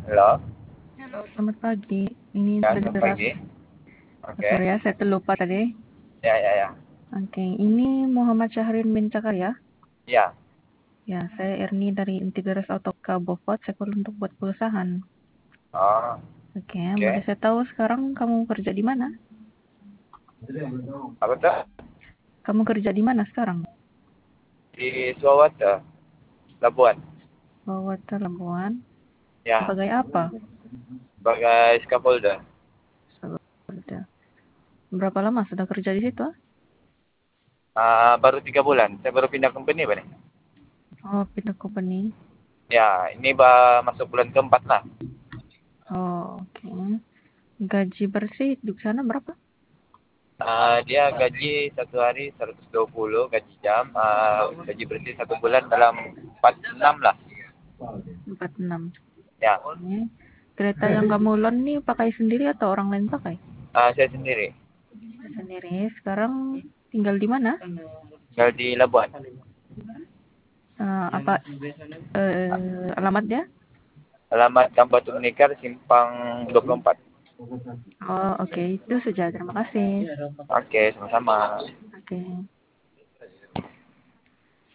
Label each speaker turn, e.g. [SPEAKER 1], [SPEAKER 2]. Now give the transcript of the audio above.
[SPEAKER 1] Halo,
[SPEAKER 2] Halo, selamat pagi. Ini
[SPEAKER 1] ya
[SPEAKER 2] sudah
[SPEAKER 1] selamat
[SPEAKER 2] jelas.
[SPEAKER 1] pagi. Oke,
[SPEAKER 2] Sorry ya, saya terlupa tadi.
[SPEAKER 1] ya ya ya,
[SPEAKER 2] Oke, ini Muhammad Syahrin bin Cakaria.
[SPEAKER 1] ya.
[SPEAKER 2] Ya, saya Erni dari Integras Autoka Bovot, Sekol untuk buat perusahaan.
[SPEAKER 1] Oh,
[SPEAKER 2] Oke, boleh
[SPEAKER 1] oke.
[SPEAKER 2] saya tahu sekarang kamu kerja di mana?
[SPEAKER 1] Apa tuh?
[SPEAKER 2] Kamu kerja di mana sekarang?
[SPEAKER 1] Di Swawata, Labuan.
[SPEAKER 2] Bawat Labuan.
[SPEAKER 1] Ya,
[SPEAKER 2] Sebagai apa?
[SPEAKER 1] sebagai scaffolder.
[SPEAKER 2] Sudah. Berapa lama sudah kerja di situ?
[SPEAKER 1] Baru 3 bulan. Saya baru pindah company, Pak nih.
[SPEAKER 2] Oh, pindah company.
[SPEAKER 1] Ya, ini masuk bulan keempat lah.
[SPEAKER 2] Oh, oke. Gaji bersih di sana berapa?
[SPEAKER 1] Dia gaji satu hari 120 gaji jam. Gaji bersih 1 bulan dalam 46 lah.
[SPEAKER 2] 46.
[SPEAKER 1] Ya,
[SPEAKER 2] Oke. Kereta yang kamu loan nih pakai sendiri atau orang lain pakai?
[SPEAKER 1] saya sendiri.
[SPEAKER 2] Sendiri. Sekarang tinggal di mana?
[SPEAKER 1] Tinggal di Labuan.
[SPEAKER 2] Apa alamatnya?
[SPEAKER 1] Alamat Kampung Batu Menikar, Simpang 24.
[SPEAKER 2] Oh, oke. Itu saja. Terima kasih.
[SPEAKER 1] Oke, sama-sama.
[SPEAKER 2] Oke.